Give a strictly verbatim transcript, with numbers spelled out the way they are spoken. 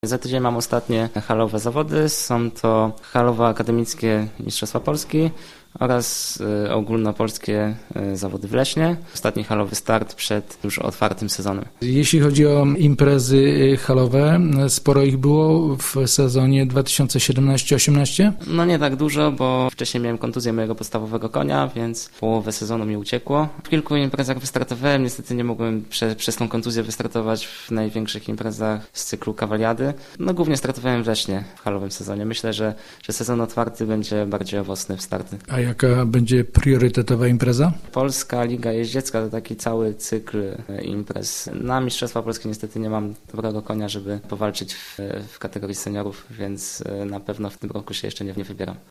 Za tydzień mam ostatnie halowe zawody. Są to halowe akademickie Mistrzostwa Polski oraz y, ogólnopolskie y, zawody w Lesznie. Ostatni halowy start przed już otwartym sezonem. Jeśli chodzi o imprezy halowe, sporo ich było w sezonie dwa tysiące siedemnaście osiemnaście? No nie tak dużo, bo wcześniej miałem kontuzję mojego podstawowego konia, więc połowę sezonu mi uciekło. W kilku imprezach wystartowałem, niestety nie mogłem prze, przez tą kontuzję wystartować w największych imprezach z cyklu kawaliady. No głównie startowałem w Lesznie w halowym sezonie. Myślę, że, że sezon otwarty będzie bardziej owocny w starty. A jaka będzie priorytetowa impreza? Polska Liga Jeździecka to taki cały cykl imprez. Na Mistrzostwa Polskie niestety nie mam dobrego konia, żeby powalczyć w, w kategorii seniorów, więc na pewno w tym roku się jeszcze nie, nie wybieram.